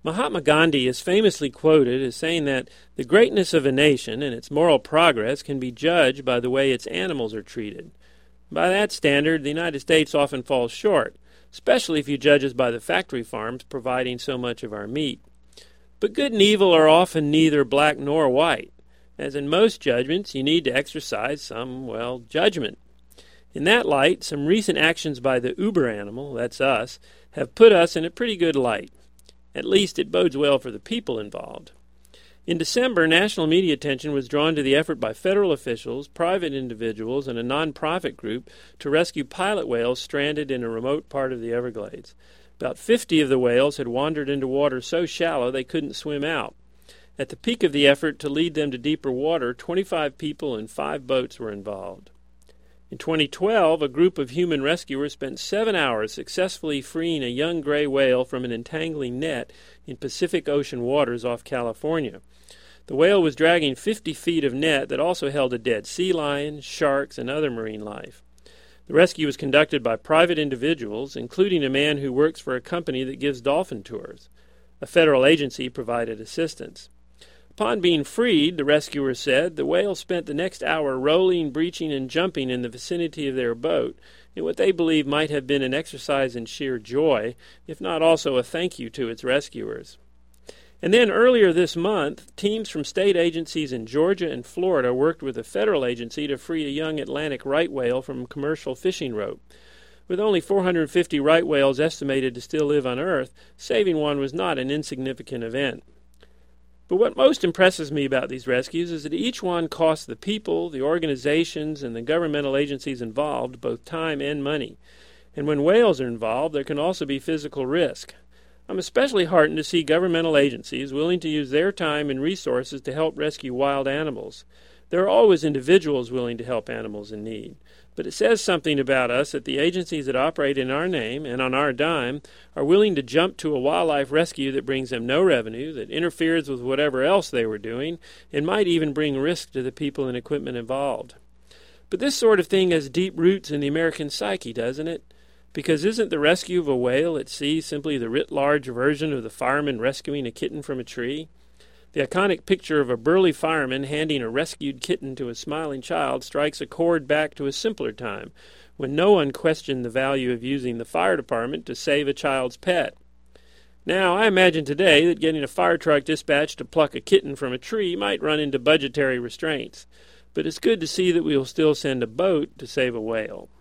Mahatma Gandhi is famously quoted as saying that the greatness of a nation and its moral progress can be judged by the way its animals are treated. By that standard, the United States often falls short, especially if you judge us by the factory farms providing so much of our meat. But good and evil are often neither black nor white. As in most judgments, you need to exercise some, judgment. In that light, some recent actions by the Uber animal, that's us, have put us in a pretty good light. At least it bodes well for the people involved. In December, national media attention was drawn to the effort by federal officials, private individuals, and a non-profit group to rescue pilot whales stranded in a remote part of the Everglades. About 50 of the whales had wandered into water so shallow they couldn't swim out. At the peak of the effort to lead them to deeper water, 25 people and 5 boats were involved. In 2012, a group of human rescuers spent 7 hours successfully freeing a young gray whale from an entangling net in Pacific Ocean waters off California. The whale was dragging 50 feet of net that also held a dead sea lion, sharks, and other marine life. The rescue was conducted by private individuals, including a man who works for a company that gives dolphin tours. A federal agency provided assistance. Upon being freed, the rescuers said, the whale spent the next hour rolling, breaching, and jumping in the vicinity of their boat in what they believe might have been an exercise in sheer joy, if not also a thank you to its rescuers. And then earlier this month, teams from state agencies in Georgia and Florida worked with a federal agency to free a young Atlantic right whale from a commercial fishing rope. With only 450 right whales estimated to still live on Earth, saving one was not an insignificant event. But what most impresses me about these rescues is that each one costs the people, the organizations, and the governmental agencies involved both time and money. And when whales are involved, there can also be physical risk. I'm especially heartened to see governmental agencies willing to use their time and resources to help rescue wild animals. There are always individuals willing to help animals in need. But it says something about us that the agencies that operate in our name and on our dime are willing to jump to a wildlife rescue that brings them no revenue, that interferes with whatever else they were doing, and might even bring risk to the people and equipment involved. But this sort of thing has deep roots in the American psyche, doesn't it? Because isn't the rescue of a whale at sea simply the writ large version of the fireman rescuing a kitten from a tree? The iconic picture of a burly fireman handing a rescued kitten to a smiling child strikes a chord back to a simpler time, when no one questioned the value of using the fire department to save a child's pet. Now, I imagine today that getting a fire truck dispatched to pluck a kitten from a tree might run into budgetary restraints, but it's good to see that we will still send a boat to save a whale.